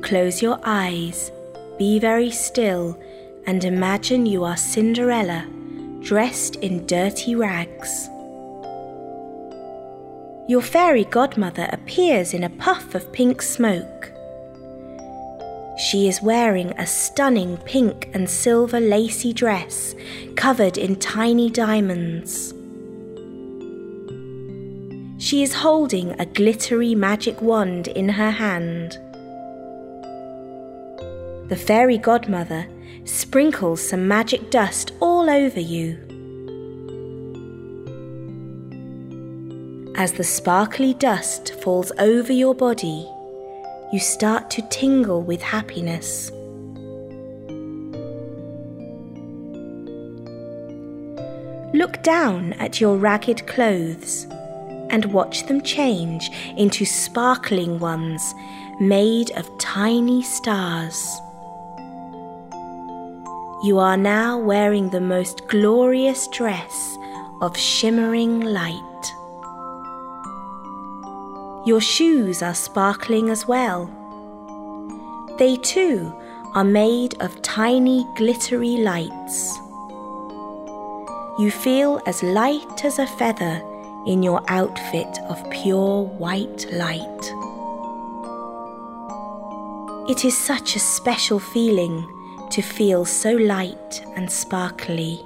close your eyes, be very still, and imagine you are Cinderella, dressed in dirty rags. Your fairy godmother appears in a puff of pink smoke. She is wearing a stunning pink and silver lacy dress covered in tiny diamonds. She is holding a glittery magic wand in her hand. The fairy godmother sprinkles some magic dust all over you. As the sparkly dust falls over your body, you start to tingle with happiness. Look down at your ragged clothes and watch them change into sparkling ones made of tiny stars. You are now wearing the most glorious dress of shimmering light. Your shoes are sparkling as well. They too are made of tiny glittery lights. You feel as light as a feather in your outfit of pure white light. It is such a special feeling to feel so light and sparkly.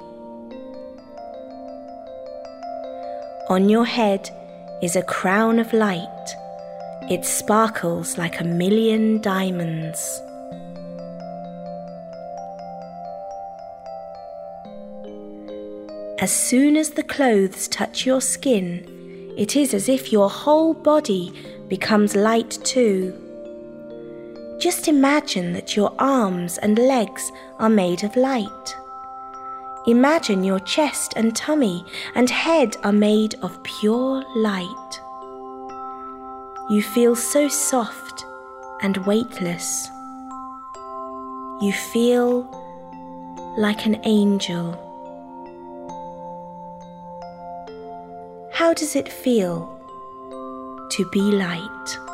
On your head is a crown of light. It sparkles like 1,000,000 diamonds. As soon as the clothes touch your skin, it is as if your whole body becomes light too. Just imagine that your arms and legs are made of light. Imagine your chest and tummy and head are made of pure light. You feel so soft and weightless. You feel like an angel. How does it feel to be light?